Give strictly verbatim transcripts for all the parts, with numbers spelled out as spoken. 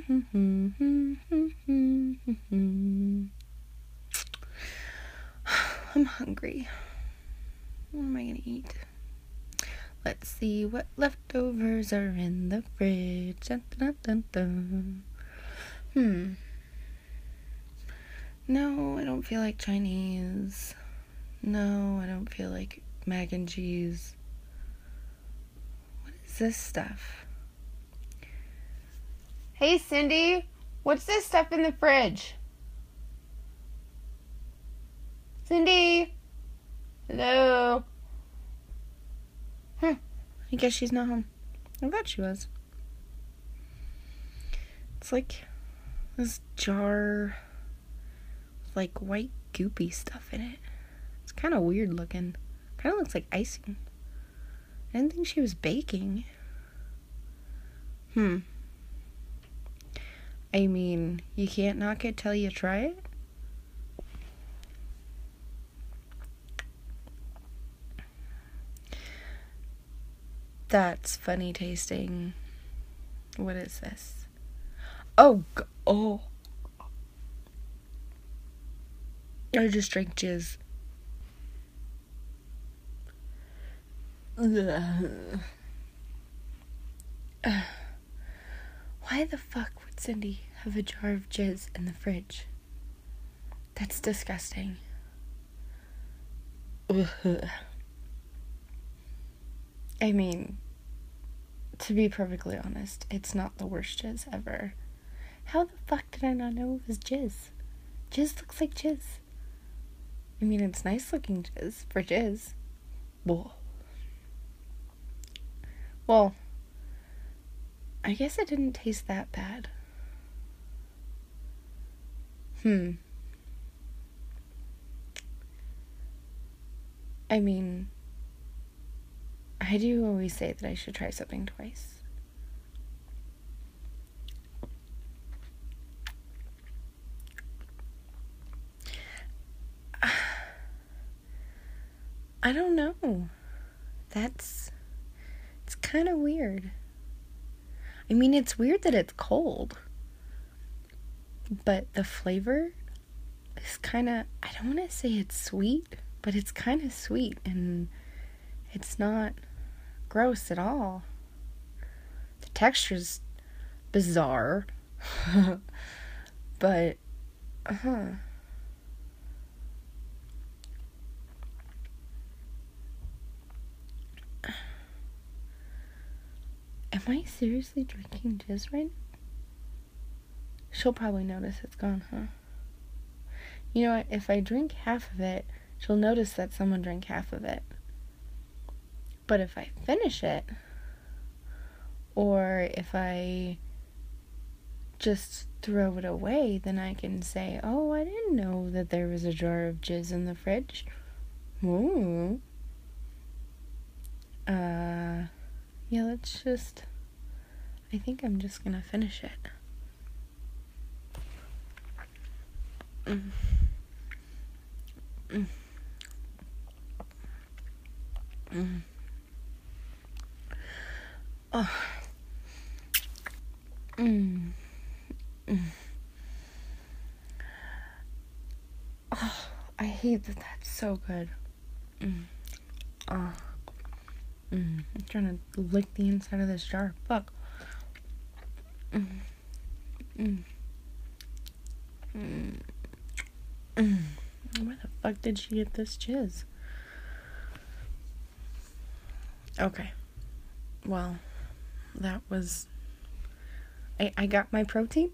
I'm hungry. What am I gonna eat? Let's see what leftovers are in the fridge. Dun, dun, dun, dun. Hmm. No, I don't feel like Chinese. No, I don't feel like mac and cheese. What is this stuff? Hey, Cindy, what's this stuff in the fridge? Cindy? Hello? Huh. I guess she's not home. I thought she was. It's like this jar with like white goopy stuff in it. It's kind of weird looking. Kind of looks like icing. I didn't think she was baking. Hmm. I mean, you can't knock it till you try it. That's funny tasting. What is this? Oh, oh. I just drank jizz. Ugh. Uh, why the fuck would Cindy have a jar of jizz in the fridge? That's disgusting. Ugh. I mean, to be perfectly honest, it's not the worst jizz ever. How the fuck did I not know it was jizz? Jizz looks like jizz. I mean, it's nice looking jizz for jizz. Whoa. Well, I guess it didn't taste that bad. Hmm. I mean, I do always say that I should try something twice. I don't know. That's... It's kind of weird. I mean, it's weird that it's cold. But the flavor is kind of... I don't want to say it's sweet, but it's kind of sweet. And it's not gross at all. The texture's bizarre. But, uh-huh. Am I seriously drinking jizz right now? She'll probably notice it's gone, huh? You know what? If I drink half of it, she'll notice that someone drank half of it. But if I finish it, or if I just throw it away, then I can say, oh, I didn't know that there was a jar of jizz in the fridge. Ooh. Uh, yeah, let's just, I think I'm just gonna finish it. Mm. Mm. Mm. Oh. Mm. Mm. Oh, I hate that that's so good. Mm. Oh. Mm. I'm trying to lick the inside of this jar. Fuck. Mm. Mm. Mm. Mm. Where the fuck did she get this jizz? Okay. Well, that was... I, I got my protein.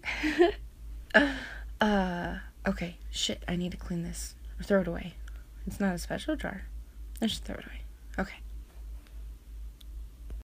uh, okay. Shit, I need to clean this. Or throw it away. It's not a special jar. I should throw it away. Okay.